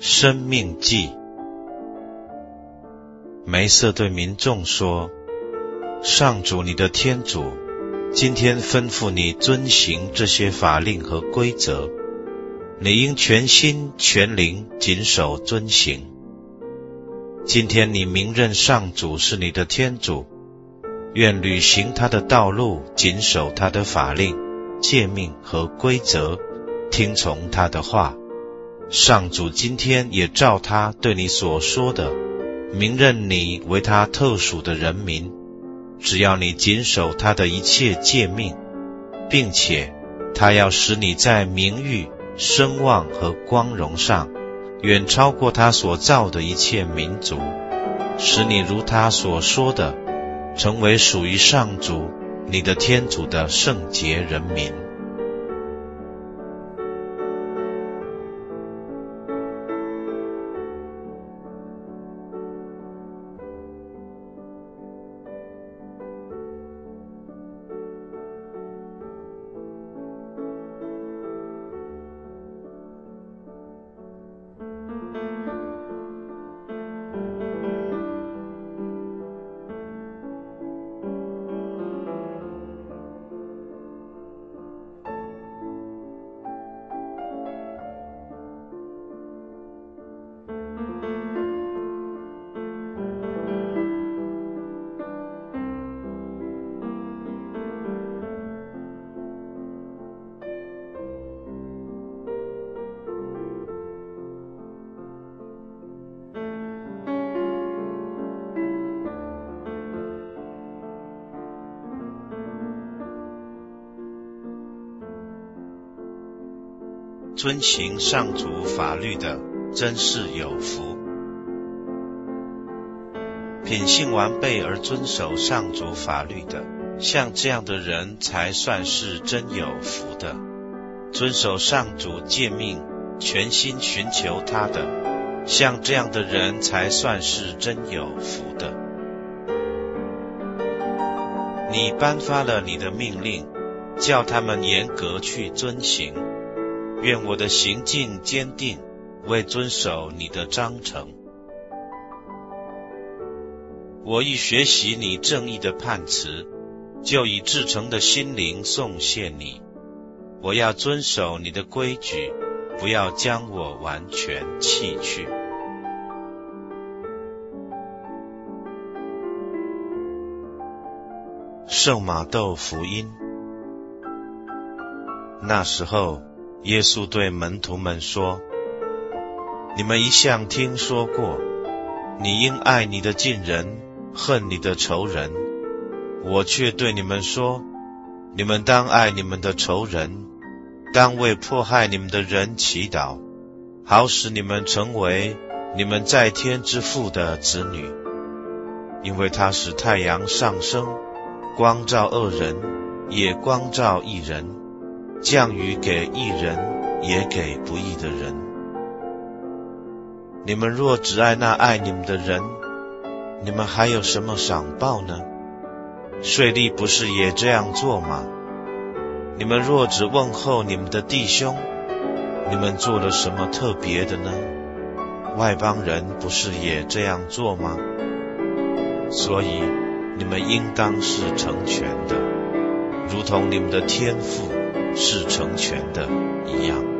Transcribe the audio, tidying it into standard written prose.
生命记。梅瑟对民众说，上主你的天主今天吩咐你遵行这些法令和规则，你应全心全灵谨守遵行。今天你明认上主是你的天主，愿履行他的道路，谨守他的法令、诫命和规则，听从他的话。上主今天也照他对你所说的，明认你为他特属的人民，只要你谨守他的一切诫命，并且他要使你在名誉、声望和光荣上远超过他所造的一切民族，使你如他所说的，成为属于上主你的天主的圣洁人民。遵行上主法律的，真是有福。品性完备而遵守上主法律的，像这样的人才算是真有福的。遵守上主诫命，全心寻求他的，像这样的人才算是真有福的。你颁发了你的命令，叫他们严格去遵行。愿我的行径坚定，为遵守你的章程。我亦学习你正义的判词，就以至诚的心灵颂谢你。我要遵守你的规矩，不要将我完全弃去。圣马窦福音。那时候耶稣对门徒们说，你们一向听说过，你应爱你的近人，恨你的仇人。我却对你们说，你们当爱你们的仇人，当为迫害你们的人祈祷，好使你们成为你们在天之父的子女。因为他使太阳上升，光照恶人，也光照义人，降雨给义人，也给不义的人。你们若只爱那爱你们的人，你们还有什么赏报呢？税吏不是也这样做吗？你们若只问候你们的弟兄，你们做了什么特别的呢？外邦人不是也这样做吗？所以你们应当是成全的，如同你们的天父是成全的一样。